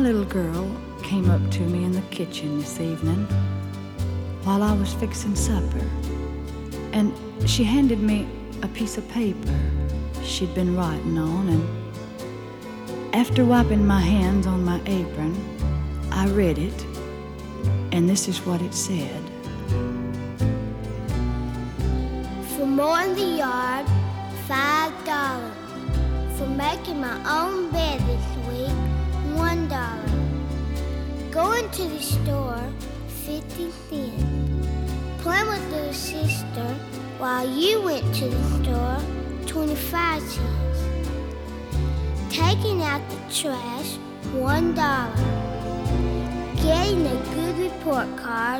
little girl came up to me in the kitchen this evening while I was fixing supper, and she handed me a piece of paper she'd been writing on, and after wiping my hands on my apron, I read it, and this is what it said. For mowing the yard, $5. For making my own bed this week, $1. Going to the store, 50 cents. Playing with little sister while you went to the store, 25 cents. Taking out the trash, $1. Getting a good report card,